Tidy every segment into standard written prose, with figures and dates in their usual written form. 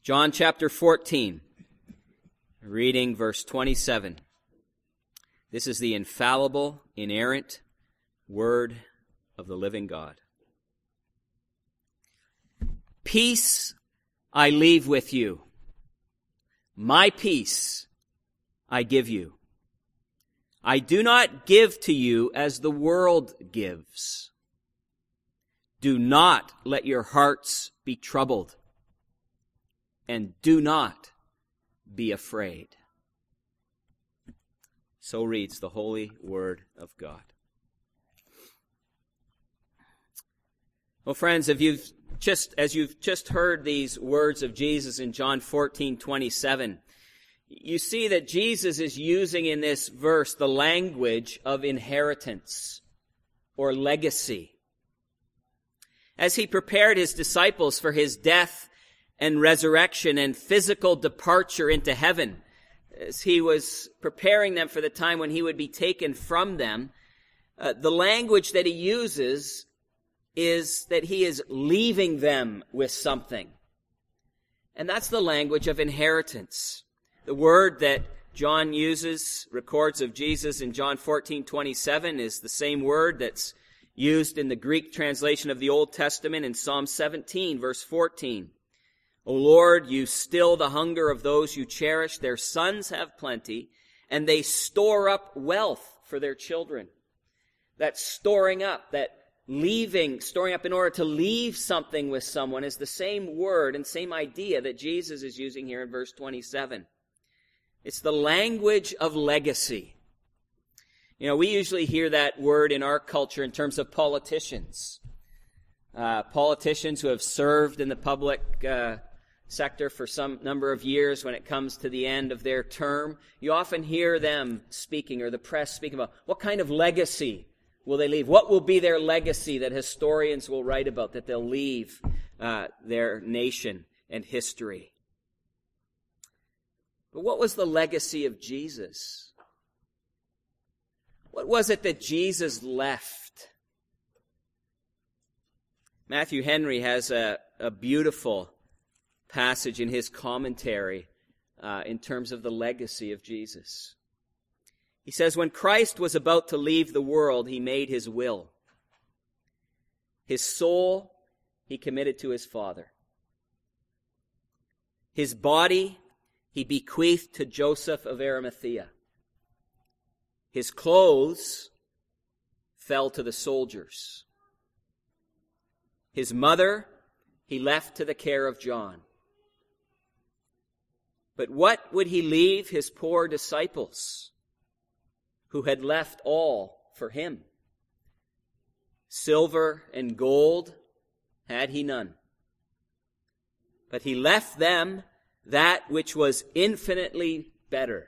John chapter 14, reading verse 27. This is the infallible, inerrant word of the living God. Peace I leave with you. My peace I give you. I do not give to you as the world gives. Do not let your hearts be troubled, and do not be afraid. So reads the holy word of God. Well, friends, as you've just heard these words of Jesus in John 14:27, you see that Jesus is using in this verse the language of inheritance or legacy. As he prepared his disciples for his death and resurrection and physical departure into heaven, as he was preparing them for the time when he would be taken from them, the language that he uses is that he is leaving them with something. And that's the language of inheritance. The word that John records of Jesus in John 14:27 is the same word that's used in the Greek translation of the Old Testament in Psalm 17, verse 14. O Lord, you still the hunger of those you cherish. Their sons have plenty, and they store up wealth for their children. That storing up, storing up in order to leave something with someone is the same word and same idea that Jesus is using here in verse 27. It's the language of legacy. You know, we usually hear that word in our culture in terms of politicians. Politicians who have served in the public sector for some number of years, when it comes to the end of their term, you often hear them speaking, or the press speaking about what kind of legacy will they leave? What will be their legacy that historians will write about, that they'll leave their nation and history? But what was the legacy of Jesus? What was it that Jesus left? Matthew Henry has a beautiful passage in his commentary in terms of the legacy of Jesus. He says, when Christ was about to leave the world, he made his will. His soul he committed to his Father. His body he bequeathed to Joseph of Arimathea. His clothes fell to the soldiers. His mother he left to the care of John. But what would he leave his poor disciples, who had left all for him? Silver and gold had he none, but he left them that which was infinitely better,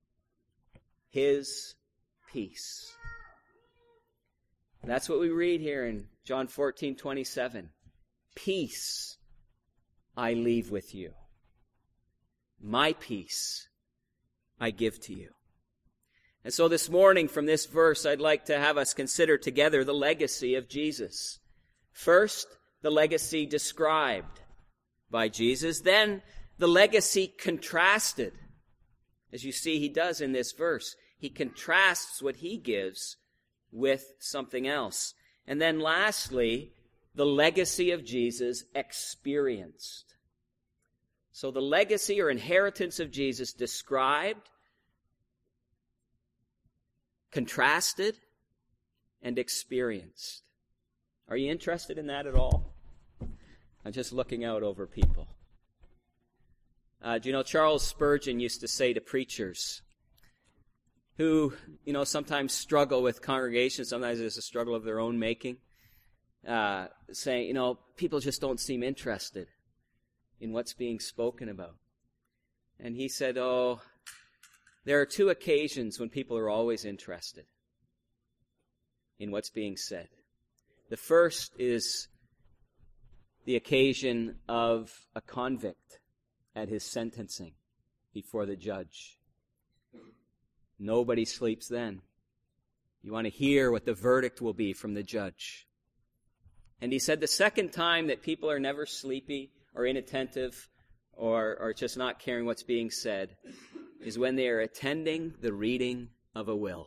his peace. And that's what we read here in John 14:27. Peace I leave with you. My peace I give to you. And so this morning from this verse, I'd like to have us consider together the legacy of Jesus. First, the legacy described by Jesus. Then, the legacy contrasted. As you see, he does in this verse. He contrasts what he gives with something else. And then lastly, the legacy of Jesus experienced. So the legacy or inheritance of Jesus described, contrasted, and experienced. Are you interested in that at all? I'm just looking out over people. Do you know Charles Spurgeon used to say to preachers who, sometimes struggle with congregations, sometimes it's a struggle of their own making, saying, people just don't seem interested in what's being spoken about. And he said, there are two occasions when people are always interested in what's being said. The first is the occasion of a convict at his sentencing before the judge. Nobody sleeps then. You want to hear what the verdict will be from the judge. And he said the second time that people are never sleepy or inattentive or just not caring what's being said is when they are attending the reading of a will.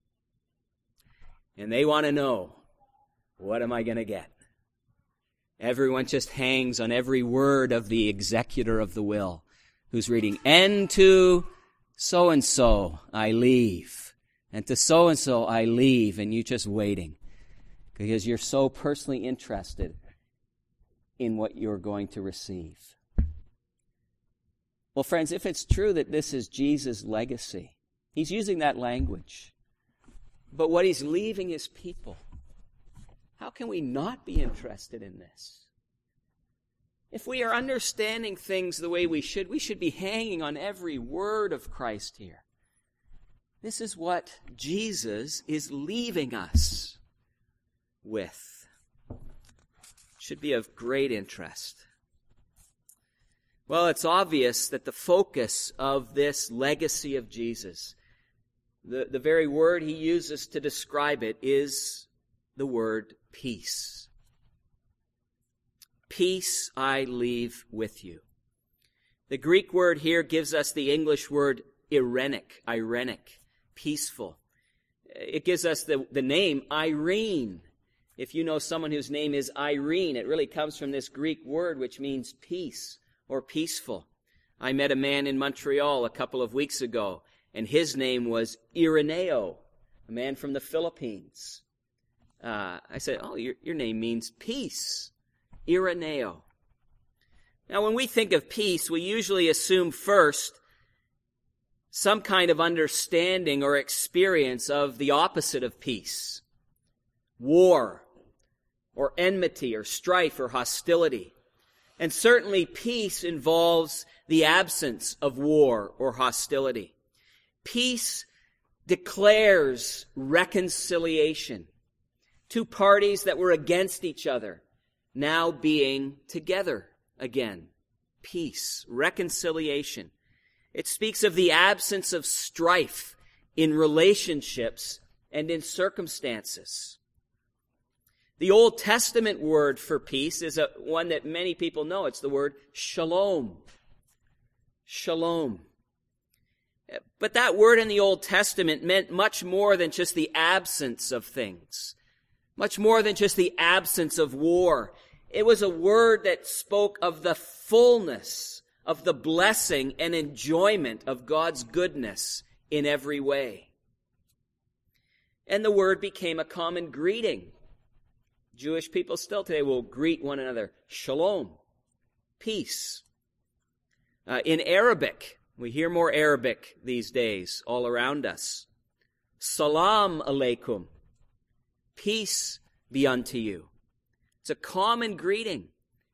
And they want to know, what am I going to get? Everyone just hangs on every word of the executor of the will, who's reading, and to so-and-so I leave, and to so-and-so I leave, and you're just waiting because you're so personally interested in what you're going to receive. Well, friends, if it's true that this is Jesus' legacy, he's using that language, but what he's leaving his people, how can we not be interested in this? If we are understanding things the way we should be hanging on every word of Christ here. This is what Jesus is leaving us with. Should be of great interest. Well, it's obvious that the focus of this legacy of Jesus, the very word he uses to describe it, is the word peace. Peace I leave with you. The Greek word here gives us the English word irenic, peaceful. It gives us the name Irene. If you know someone whose name is Irene, it really comes from this Greek word which means peace or peaceful. I met a man in Montreal a couple of weeks ago, and his name was Ireneo, a man from the Philippines. I said, oh, your name means peace. Ireneo. Now, when we think of peace, we usually assume first some kind of understanding or experience of the opposite of peace. War, or enmity, or strife, or hostility. And certainly peace involves the absence of war or hostility. Peace declares reconciliation. Two parties that were against each other now being together again. Peace, reconciliation. It speaks of the absence of strife in relationships and in circumstances. The Old Testament word for peace is one that many people know. It's the word shalom. Shalom. But that word in the Old Testament meant much more than just the absence of things. Much more than just the absence of war. It was a word that spoke of the fullness of the blessing and enjoyment of God's goodness in every way. And the word became a common greeting. Jewish people still today will greet one another. Shalom. Peace. In Arabic, we hear more Arabic these days all around us. Salam alaikum. Peace be unto you. It's a common greeting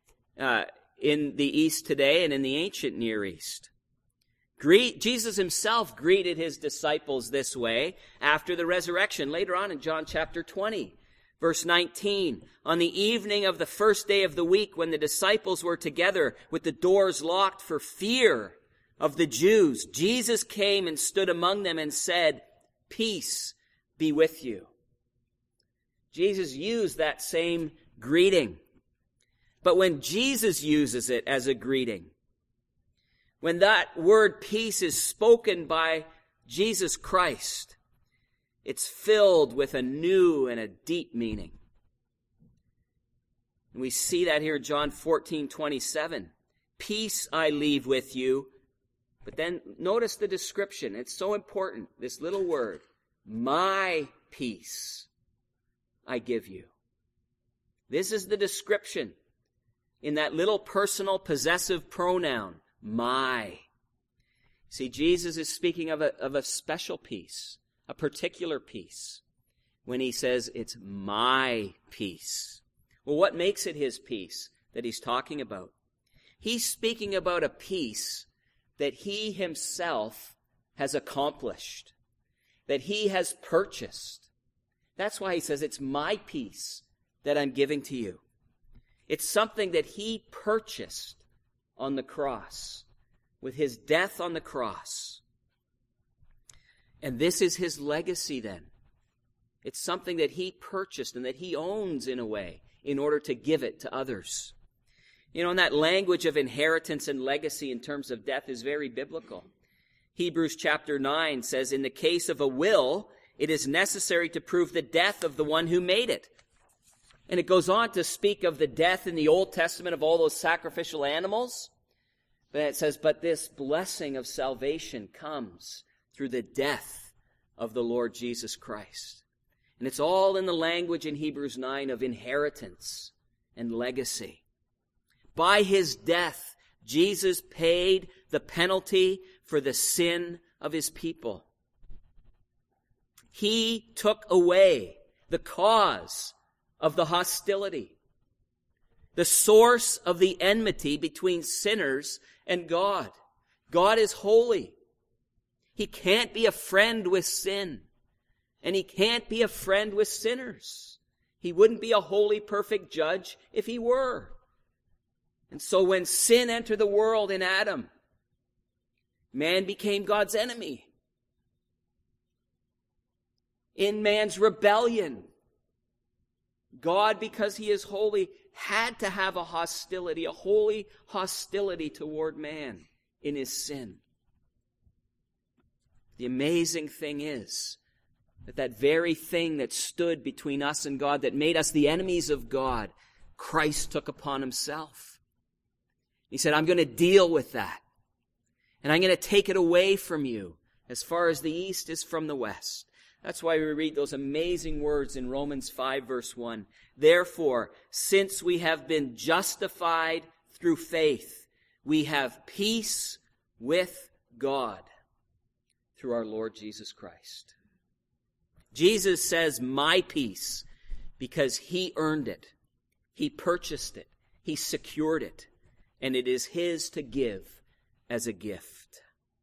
in the East today and in the ancient Near East. Jesus himself greeted his disciples this way after the resurrection. Later on in John chapter 20, verse 19, on the evening of the first day of the week when the disciples were together with the doors locked for fear of the Jews, Jesus came and stood among them and said, "Peace be with you." Jesus used that same greeting. But when Jesus uses it as a greeting, when that word peace is spoken by Jesus Christ, it's filled with a new and a deep meaning. And we see that here in John 14:27. Peace I leave with you. But then notice the description. It's so important, this little word. My peace I give you. This is the description in that little personal possessive pronoun, my. See, Jesus is speaking of a special peace, a particular peace, when he says it's my peace. Well, what makes it his peace that he's talking about? He's speaking about a peace that he himself has accomplished, that he has purchased. That's why he says it's my peace that I'm giving to you. It's something that he purchased on the cross, with his death on the cross. And this is his legacy then. It's something that he purchased and that he owns in a way in order to give it to others. And that language of inheritance and legacy in terms of death is very biblical. Hebrews chapter 9 says, in the case of a will, it is necessary to prove the death of the one who made it. And it goes on to speak of the death in the Old Testament of all those sacrificial animals. But it says, but this blessing of salvation comes through the death of the Lord Jesus Christ. And it's all in the language in Hebrews 9 of inheritance and legacy. By his death, Jesus paid the penalty for the sin of his people. He took away the cause of the hostility, the source of the enmity between sinners and God. God is holy. He can't be a friend with sin, and he can't be a friend with sinners. He wouldn't be a holy, perfect judge if he were. And so when sin entered the world in Adam, man became God's enemy. In man's rebellion, God, because he is holy, had to have a hostility, a holy hostility toward man in his sin. The amazing thing is that very thing that stood between us and God, that made us the enemies of God, Christ took upon himself. He said, I'm going to deal with that. And I'm going to take it away from you as far as the east is from the west. That's why we read those amazing words in Romans 5 verse 1. Therefore, since we have been justified through faith, we have peace with God through our Lord Jesus Christ. Jesus says, my peace, because he earned it. He purchased it. He secured it. And it is his to give as a gift.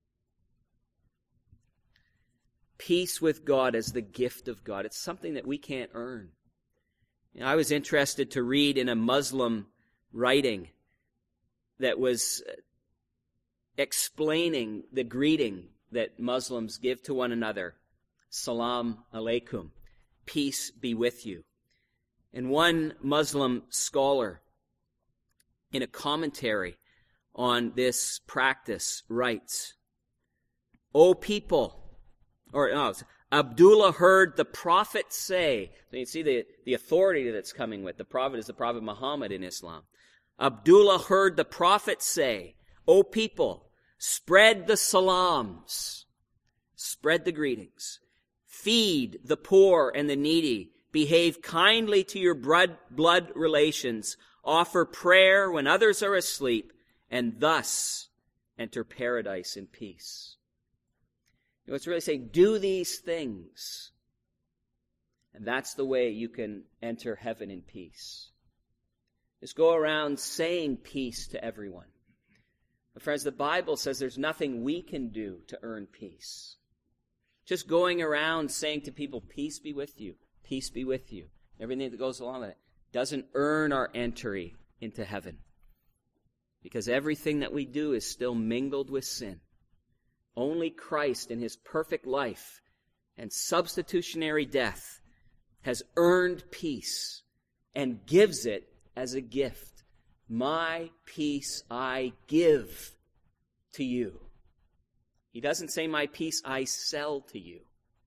Peace with God as the gift of God. It's something that we can't earn. I was interested to read in a Muslim writing that was explaining the greeting that Muslims give to one another. Salam alaikum. Peace be with you. And one Muslim scholar, in a commentary on this practice, writes, O people, Abdullah heard the Prophet say, so you see the authority that's coming with. The Prophet is the Prophet Muhammad in Islam. Abdullah heard the Prophet say, O people, spread the salams, spread the greetings, feed the poor and the needy, behave kindly to your blood relations, offer prayer when others are asleep, and thus enter paradise in peace. It's really saying, do these things. And that's the way you can enter heaven in peace. Just go around saying peace to everyone. But friends, the Bible says there's nothing we can do to earn peace. Just going around saying to people, peace be with you, peace be with you, everything that goes along with it, doesn't earn our entry into heaven. Because everything that we do is still mingled with sin. Only Christ in his perfect life and substitutionary death has earned peace and gives it as a gift. My peace I give to you. He doesn't say, my peace I sell to you.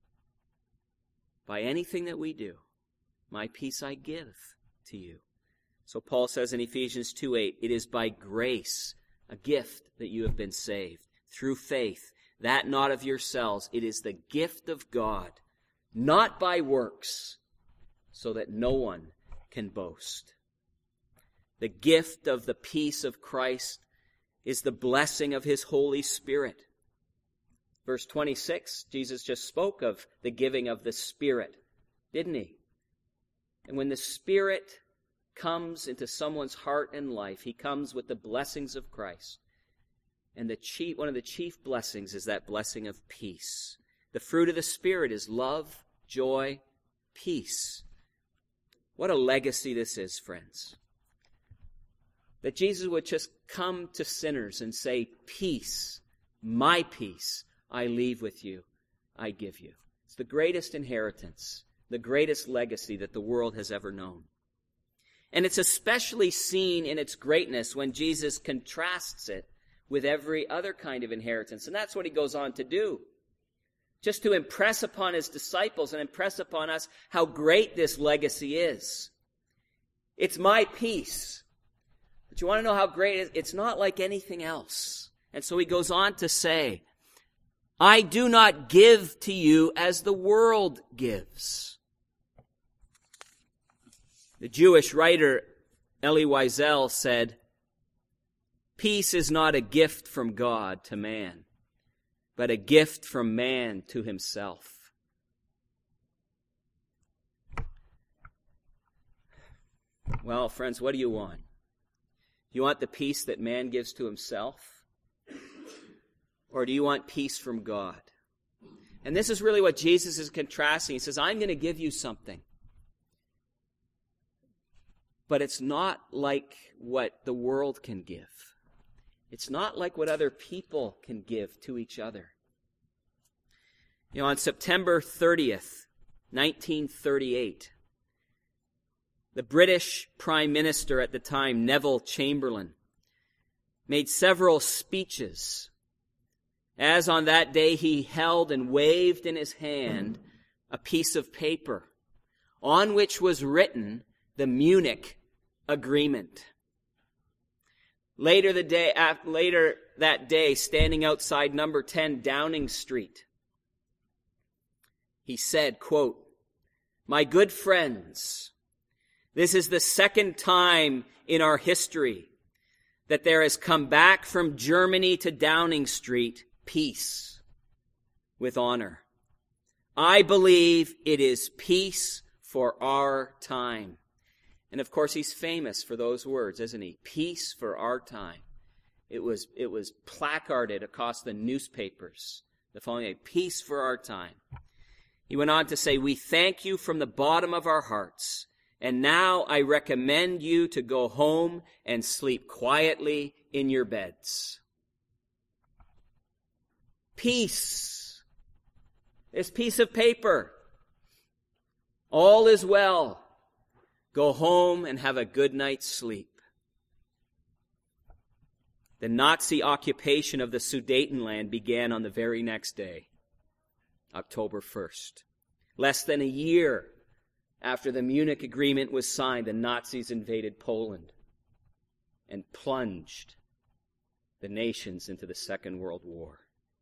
By anything that we do, my peace I give to you. So Paul says in Ephesians 2:8, it is by grace, a gift, that you have been saved, through faith, that not of yourselves. It is the gift of God, not by works, so that no one can boast. The gift of the peace of Christ is the blessing of his Holy Spirit. Verse 26, Jesus just spoke of the giving of the Spirit, didn't he? And when the Spirit comes into someone's heart and life, he comes with the blessings of Christ. And one of the chief blessings is that blessing of peace. The fruit of the Spirit is love, joy, peace. What a legacy this is, friends. That Jesus would just come to sinners and say, peace, my peace, I leave with you, I give you. It's the greatest inheritance, the greatest legacy that the world has ever known. And it's especially seen in its greatness when Jesus contrasts it with every other kind of inheritance. And that's what he goes on to do. Just to impress upon his disciples and impress upon us how great this legacy is. It's my peace. But you want to know how great it is? It's not like anything else. And so he goes on to say, I do not give to you as the world gives. The Jewish writer Elie Wiesel said, peace is not a gift from God to man, but a gift from man to himself. Well, friends, what do you want? Do you want the peace that man gives to himself? Or do you want peace from God? And this is really what Jesus is contrasting. He says, I'm going to give you something. But it's not like what the world can give. It's not like what other people can give to each other. You know, on September 30th, 1938, the British Prime Minister at the time, Neville Chamberlain, made several speeches, as on that day he held and waved in his hand a piece of paper on which was written the Munich Agreement. Later that day, standing outside number 10 Downing Street, he said, quote, my good friends, this is the second time in our history that there has come back from Germany to Downing Street peace with honor. I believe it is peace for our time. And of course, he's famous for those words, isn't he? Peace for our time. It was placarded across the newspapers the following day. Peace for our time. He went on to say, we thank you from the bottom of our hearts. And now I recommend you to go home and sleep quietly in your beds. Peace. This piece of paper. All is well. Go home and have a good night's sleep. The Nazi occupation of the Sudetenland began on the very next day, October 1st. Less than a year after the Munich Agreement was signed, the Nazis invaded Poland and plunged the nations into the Second World War.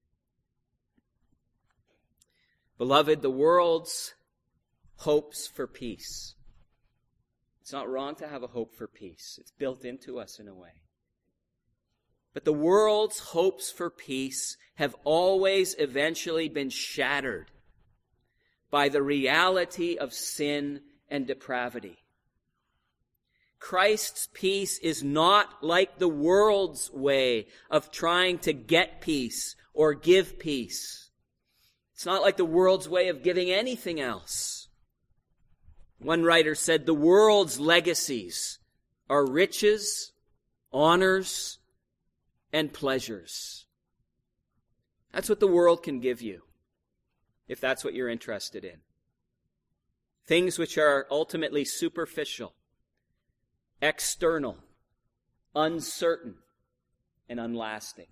Beloved, the world's hopes for peace. It's not wrong to have a hope for peace. It's built into us in a way. But the world's hopes for peace have always eventually been shattered by the reality of sin and depravity. Christ's peace is not like the world's way of trying to get peace or give peace. It's not like the world's way of giving anything else. One writer said, the world's legacies are riches, honors, and pleasures. That's what the world can give you, if that's what you're interested in. Things which are ultimately superficial, external, uncertain, and unlasting.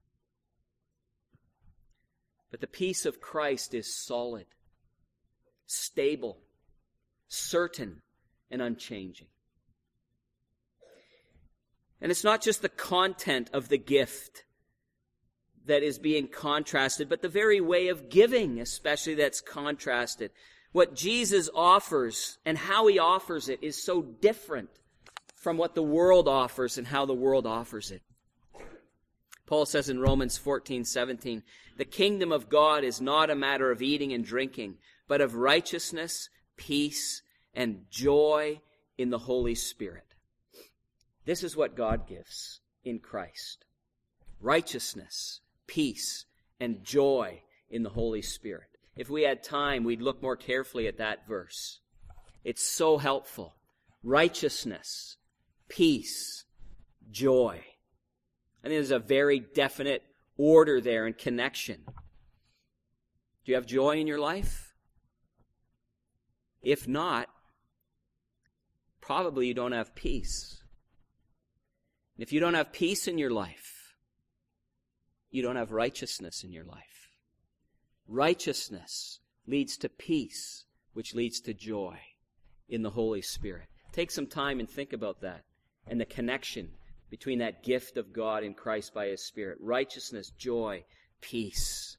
But the peace of Christ is solid, stable, certain, and unchanging. And it's not just the content of the gift that is being contrasted, but the very way of giving, especially, that's contrasted. What Jesus offers and how he offers it is so different from what the world offers and how the world offers it. Paul says in Romans 14:17, the kingdom of God is not a matter of eating and drinking, but of righteousness, peace, and joy in the Holy Spirit. This is what God gives in Christ. Righteousness, peace, and joy in the Holy Spirit. If we had time, we'd look more carefully at that verse. It's so helpful. Righteousness, peace, joy. I think there's a very definite order there and connection. Do you have joy in your life? If not, probably you don't have peace. And if you don't have peace in your life, you don't have righteousness in your life. Righteousness leads to peace, which leads to joy in the Holy Spirit. Take some time and think about that and the connection between that gift of God in Christ by His Spirit. Righteousness, joy, peace.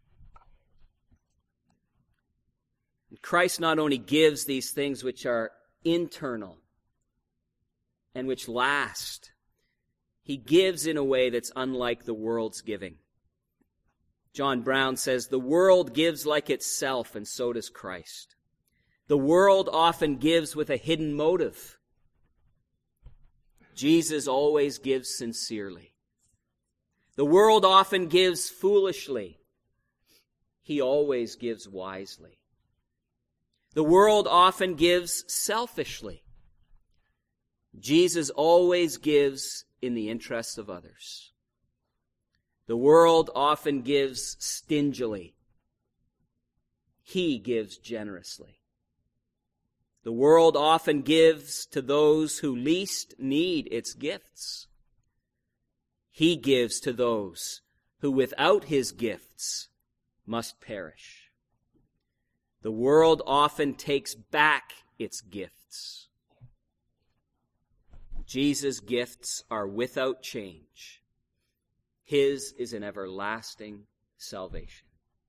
And Christ not only gives these things which are internal and which last, He gives in a way that's unlike the world's giving. John Brown says, the world gives like itself, and so does Christ. The world often gives with a hidden motive. Jesus always gives sincerely. The world often gives foolishly. He always gives wisely. The world often gives selfishly. Jesus always gives in the interests of others. The world often gives stingily. He gives generously. The world often gives to those who least need its gifts. He gives to those who without His gifts must perish. The world often takes back its gifts. Jesus' gifts are without change. His is an everlasting salvation.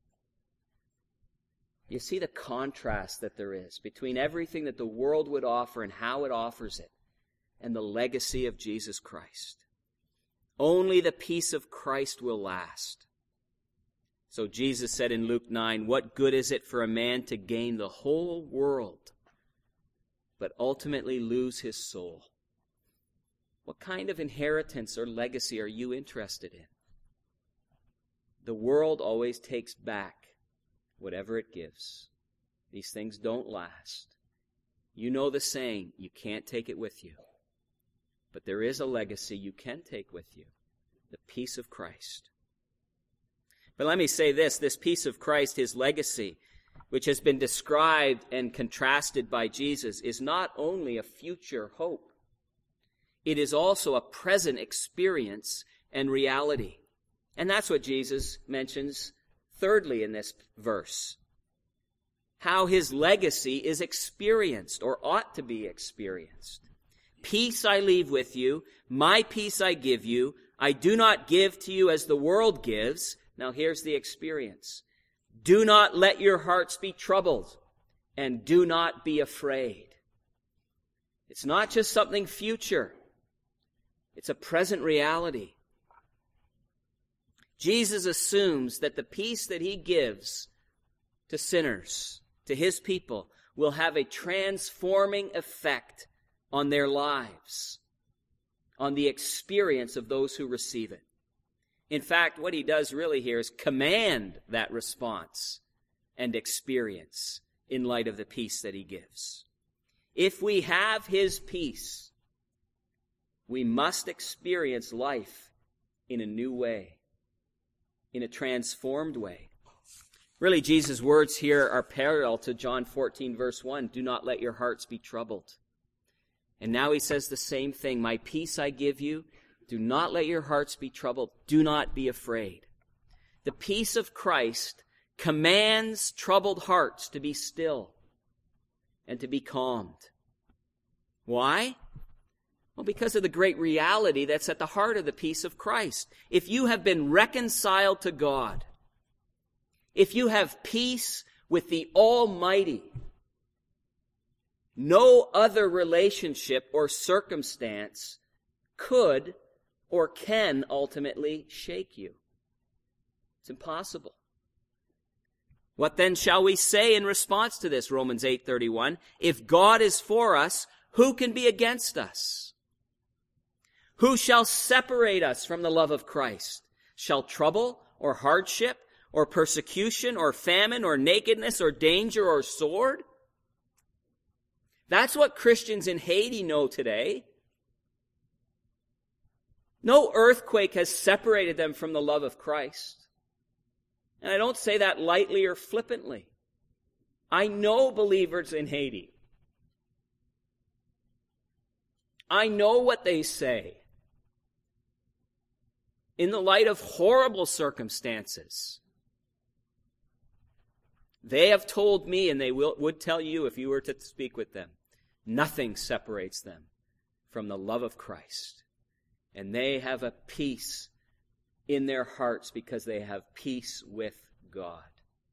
You see the contrast that there is between everything that the world would offer and how it offers it and the legacy of Jesus Christ. Only the peace of Christ will last. So Jesus said in Luke 9, what good is it for a man to gain the whole world, but ultimately lose his soul? What kind of inheritance or legacy are you interested in? The world always takes back whatever it gives. These things don't last. You know the saying, you can't take it with you. But there is a legacy you can take with you, the peace of Christ. But let me say this peace of Christ, His legacy, which has been described and contrasted by Jesus, is not only a future hope. It is also a present experience and reality. And that's what Jesus mentions thirdly in this verse. How His legacy is experienced or ought to be experienced. Peace I leave with you, my peace I give you. I do not give to you as the world gives. Now here's the experience. Do not let your hearts be troubled, and do not be afraid. It's not just something future. It's a present reality. Jesus assumes that the peace that He gives to sinners, to His people, will have a transforming effect on their lives, on the experience of those who receive it. In fact, what He does really here is command that response and experience in light of the peace that He gives. If we have His peace, we must experience life in a new way, in a transformed way. Really, Jesus' words here are parallel to John 14, verse 1. Do not let your hearts be troubled. And now He says the same thing. My peace I give you. Do not let your hearts be troubled. Do not be afraid. The peace of Christ commands troubled hearts to be still and to be calmed. Why? Well, because of the great reality that's at the heart of the peace of Christ. If you have been reconciled to God, if you have peace with the Almighty, no other relationship or circumstance could or can ultimately shake you. It's impossible. What then shall we say in response to this? Romans 8:31. If God is for us, who can be against us? Who shall separate us from the love of Christ? Shall trouble or hardship or persecution or famine or nakedness or danger or sword? That's what Christians in Haiti know today. No earthquake has separated them from the love of Christ. And I don't say that lightly or flippantly. I know believers in Haiti. I know what they say. In the light of horrible circumstances, they have told me, and they would tell you if you were to speak with them, nothing separates them from the love of Christ. And they have a peace in their hearts because they have peace with God.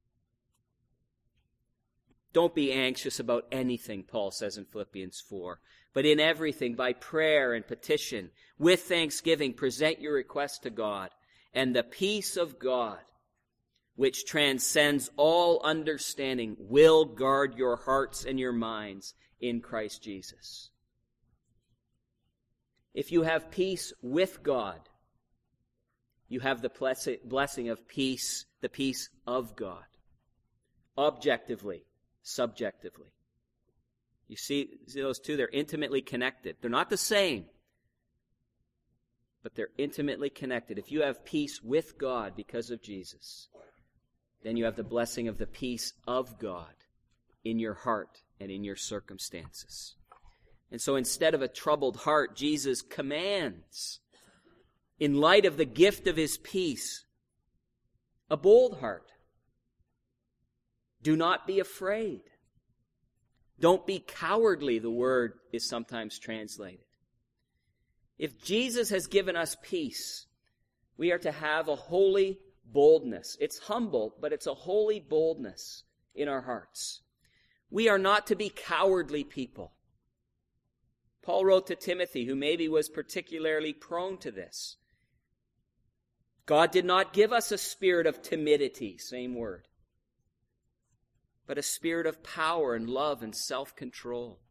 Don't be anxious about anything, Paul says in Philippians 4. But in everything, by prayer and petition, with thanksgiving, present your requests to God. And the peace of God, which transcends all understanding, will guard your hearts and your minds in Christ Jesus. If you have peace with God, you have the blessing of peace, the peace of God. Objectively, subjectively. You see those two? They're intimately connected. They're not the same, but they're intimately connected. If you have peace with God because of Jesus, then you have the blessing of the peace of God in your heart and in your circumstances. And so instead of a troubled heart, Jesus commands, in light of the gift of his peace, a bold heart. Do not be afraid. Don't be cowardly, the word is sometimes translated. If Jesus has given us peace, we are to have a holy boldness. It's humble, but it's a holy boldness in our hearts. We are not to be cowardly people. Paul wrote to Timothy, who maybe was particularly prone to this. God did not give us a spirit of timidity, same word, but a spirit of power and love and self-control.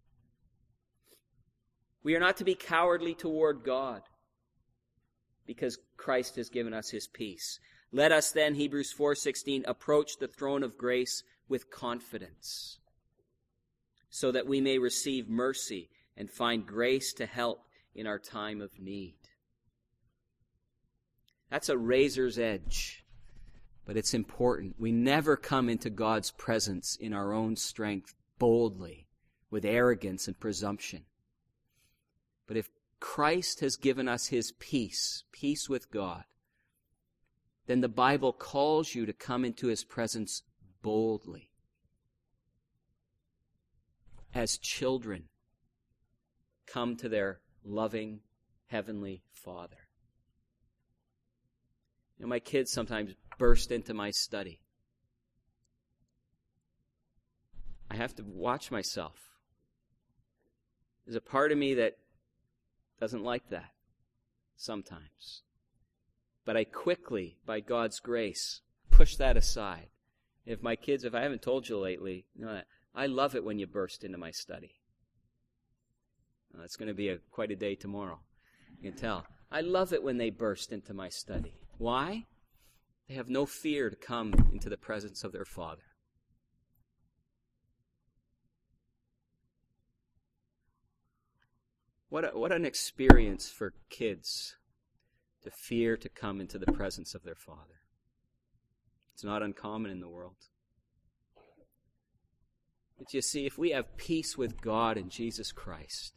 We are not to be cowardly toward God because Christ has given us his peace. Let us then, Hebrews 4:16, approach the throne of grace with confidence so that we may receive mercy and find grace to help in our time of need. That's a razor's edge. But it's important. We never come into God's presence in our own strength boldly, with arrogance and presumption. But if Christ has given us his peace, peace with God, then the Bible calls you to come into his presence boldly. As children come to their loving heavenly Father. You know, my kids sometimes burst into my study. I have to watch myself. There's a part of me that doesn't like that sometimes. But I quickly, by God's grace, push that aside. If I haven't told you lately, I love it when you burst into my study. It's going to be quite a day tomorrow. You can tell. I love it when they burst into my study. Why? They have no fear to come into the presence of their Father. What an experience for kids to fear to come into the presence of their Father. It's not uncommon in the world. But you see, if we have peace with God in Jesus Christ,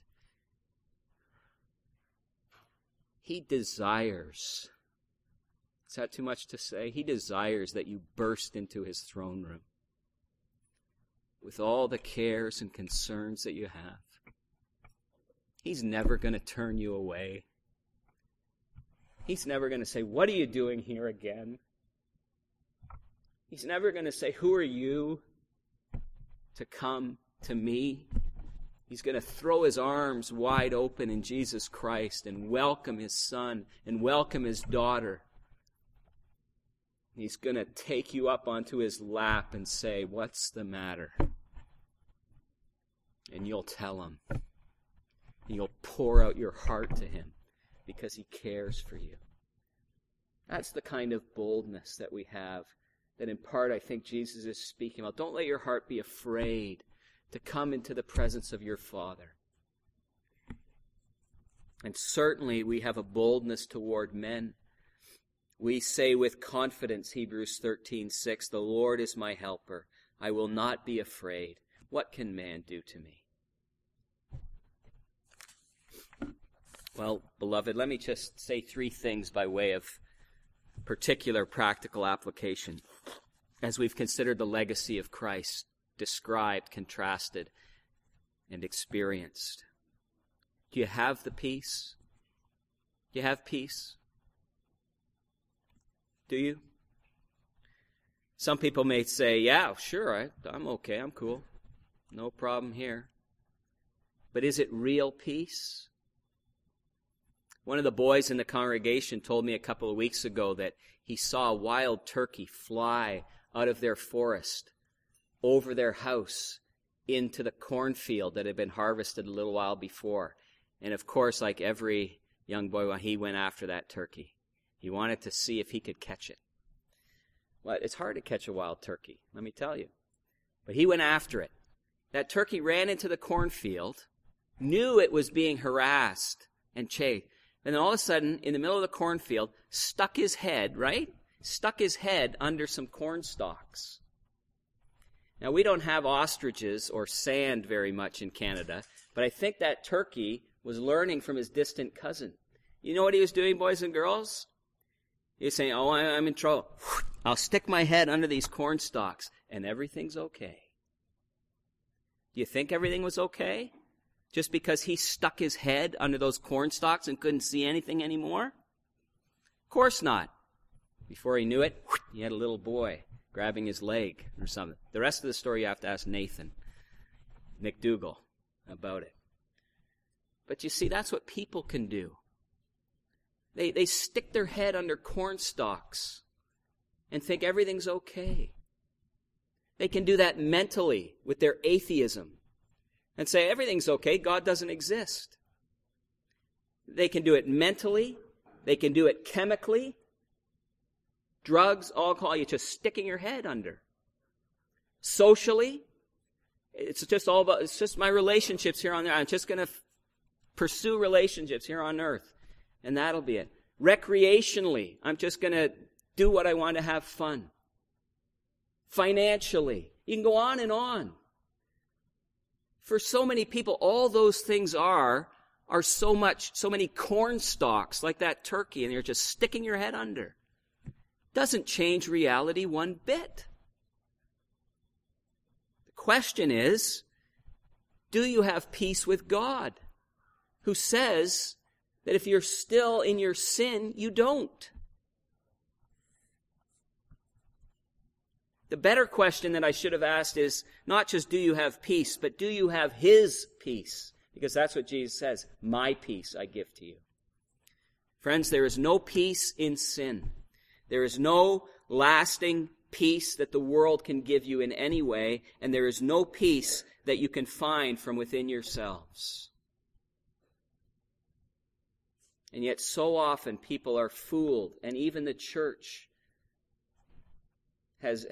he desires, is that too much to say? He desires that you burst into his throne room with all the cares and concerns that you have. He's never going to turn you away. He's never going to say, "What are you doing here again?" He's never going to say, "Who are you to come to me?" He's going to throw his arms wide open in Jesus Christ and welcome his son and welcome his daughter. He's going to take you up onto his lap and say, "What's the matter?" And you'll tell him. And you'll pour out your heart to him because he cares for you. That's the kind of boldness that we have, that in part I think Jesus is speaking about. Don't let your heart be afraid to come into the presence of your Father. And certainly we have a boldness toward men. We say with confidence, Hebrews 13:6, "The Lord is my helper. I will not be afraid. What can man do to me?" Well, beloved, let me just say three things by way of particular practical application as we've considered the legacy of Christ, described, contrasted, and experienced. Do you have the peace? Do you have peace? Do you? Some people may say, yeah, sure, I'm okay, I'm cool. No problem here. But is it real peace? One of the boys in the congregation told me a couple of weeks ago that he saw a wild turkey fly out of their forest over their house into the cornfield that had been harvested a little while before. And of course, like every young boy, he went after that turkey. He wanted to see if he could catch it. Well, it's hard to catch a wild turkey, let me tell you. But he went after it. That turkey ran into the cornfield, knew it was being harassed and chased. And then all of a sudden, in the middle of the cornfield, stuck his head under some corn stalks. Now, we don't have ostriches or sand very much in Canada, but I think that turkey was learning from his distant cousin. You know what he was doing, boys and girls? He was saying, oh, I'm in trouble. I'll stick my head under these corn stalks, and everything's okay. Do you think everything was okay? Just because he stuck his head under those corn stalks and couldn't see anything anymore? Of course not. Before he knew it, he had a little boy grabbing his leg or something. The rest of the story you have to ask Nathan McDougall about it. But you see, that's what people can do. They stick their head under corn stalks and think everything's okay. They can do that mentally with their atheism and say everything's okay, God doesn't exist. They can do it mentally. They can do it chemically. Drugs, alcohol, you're just sticking your head under. Socially, it's just my relationships here on earth. I'm just going to pursue relationships here on earth, and that'll be it. Recreationally, I'm just going to do what I want to have fun. Financially, you can go on and on. For so many people, all those things are so many corn stalks like that turkey, and you're just sticking your head under. Doesn't change reality one bit. The question is, do you have peace with God, who says that if you're still in your sin, you don't? The better question that I should have asked is not just do you have peace, but do you have His peace? Because that's what Jesus says, my peace I give to you. Friends, there is no peace in sin. There is no lasting peace that the world can give you in any way, and there is no peace that you can find from within yourselves. And yet so often people are fooled, and even the church has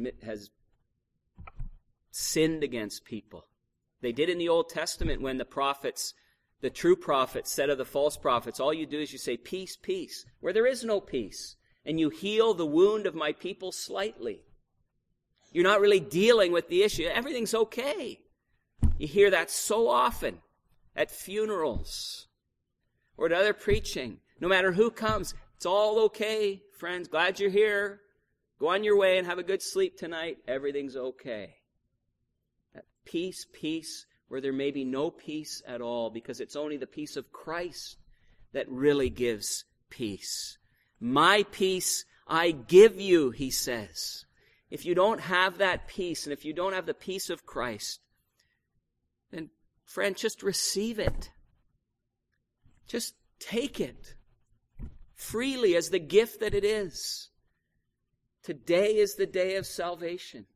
sinned against people. They did in the Old Testament when the true prophets said of the false prophets, all you do is you say, peace, peace, where there is no peace. And you heal the wound of my people slightly. You're not really dealing with the issue. Everything's okay. You hear that so often at funerals or at other preaching. No matter who comes, it's all okay, friends. Glad you're here. Go on your way and have a good sleep tonight. Everything's okay. That peace, peace, where there may be no peace at all, because it's only the peace of Christ that really gives peace. My peace I give you, he says. If you don't have that peace, and if you don't have the peace of Christ, then, friend, just receive it. Just take it freely as the gift that it is. Today is the day of salvation.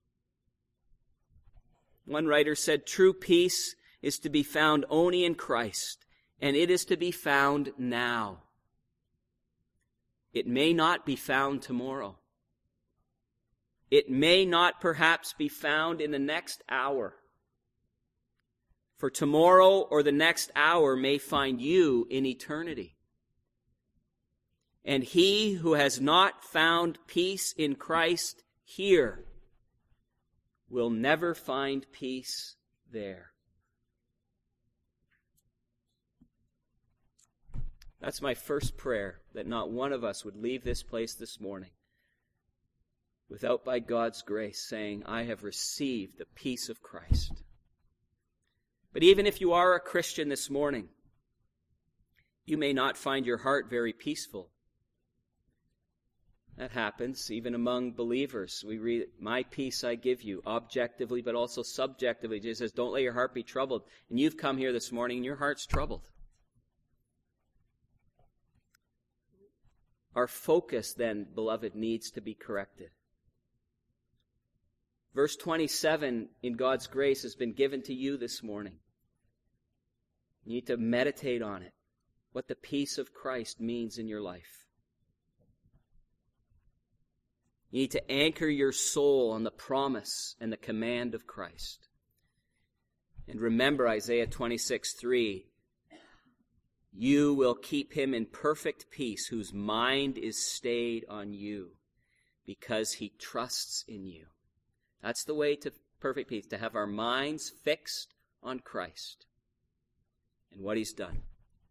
One writer said, true peace is to be found only in Christ, and it is to be found now. It may not be found tomorrow. It may not perhaps be found in the next hour. For tomorrow or the next hour may find you in eternity. And he who has not found peace in Christ here will never find peace there. That's my first prayer, that not one of us would leave this place this morning without, by God's grace, saying, I have received the peace of Christ. But even if you are a Christian this morning, you may not find your heart very peaceful. That happens even among believers. We read, my peace I give you, objectively but also subjectively. Jesus says, don't let your heart be troubled. And you've come here this morning and your heart's troubled. Our focus then, beloved, needs to be corrected. Verse 27 in God's grace has been given to you this morning. You need to meditate on it, what the peace of Christ means in your life. You need to anchor your soul on the promise and the command of Christ. And remember Isaiah 26:3. You will keep him in perfect peace whose mind is stayed on you because he trusts in you. That's the way to perfect peace, to have our minds fixed on Christ and what he's done.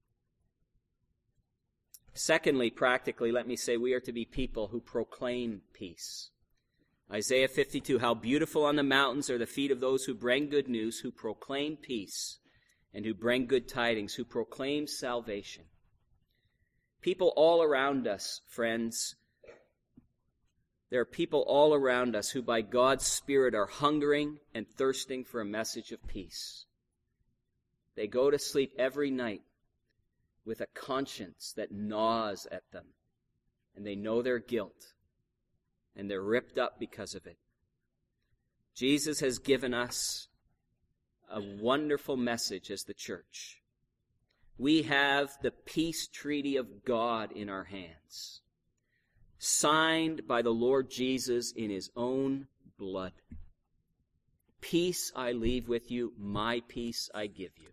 Secondly, practically, let me say we are to be people who proclaim peace. Isaiah 52, how beautiful on the mountains are the feet of those who bring good news, who proclaim peace, and who bring good tidings, who proclaim salvation. People all around us, friends, there are people all around us who by God's Spirit are hungering and thirsting for a message of peace. They go to sleep every night with a conscience that gnaws at them, and they know their guilt, and they're ripped up because of it. Jesus has given us a wonderful message as the church. We have the peace treaty of God in our hands, signed by the Lord Jesus in his own blood. Peace I leave with you, my peace I give you.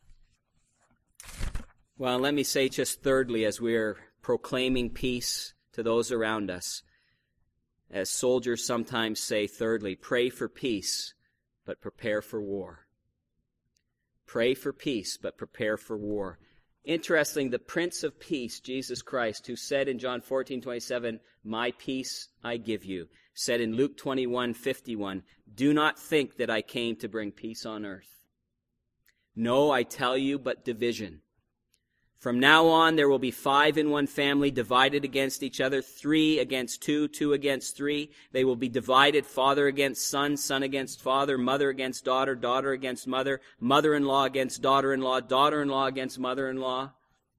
Well, let me say just thirdly, as we're proclaiming peace to those around us, as soldiers sometimes say, thirdly, pray for peace, but prepare for war. Pray for peace, but prepare for war. Interesting, the Prince of Peace, Jesus Christ, who said in John 14:27, my peace I give you, said in Luke 21:51, do not think that I came to bring peace on earth. No, I tell you, but division. From now on, there will be 5 in one family divided against each other, 3 against 2, 2 against 3. They will be divided, father against son, son against father, mother against daughter, daughter against mother, mother-in-law against daughter-in-law, daughter-in-law against mother-in-law.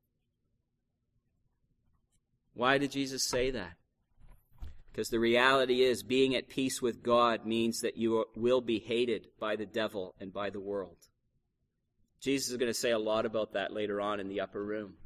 Why did Jesus say that? Because the reality is, being at peace with God means that you will be hated by the devil and by the world. Jesus is going to say a lot about that later on in the upper room.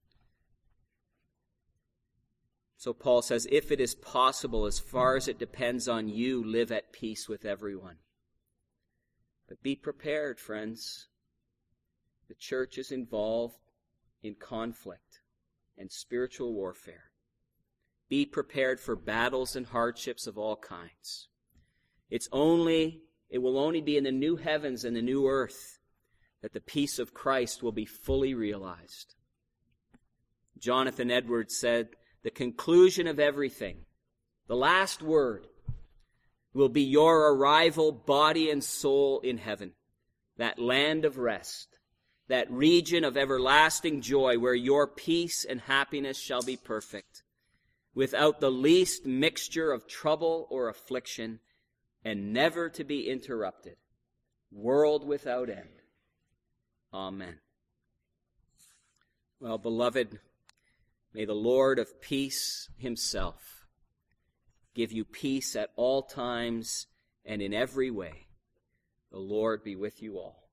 So Paul says, if it is possible, as far as it depends on you, live at peace with everyone. But be prepared, friends. The church is involved in conflict and spiritual warfare. Be prepared for battles and hardships of all kinds. It will only be in the new heavens and the new earth that the peace of Christ will be fully realized. Jonathan Edwards said, the conclusion of everything, the last word, will be your arrival, body and soul, in heaven, that land of rest, that region of everlasting joy where your peace and happiness shall be perfect, without the least mixture of trouble or affliction, and never to be interrupted, world without end. Amen. Well, beloved, may the Lord of peace himself give you peace at all times and in every way. The Lord be with you all.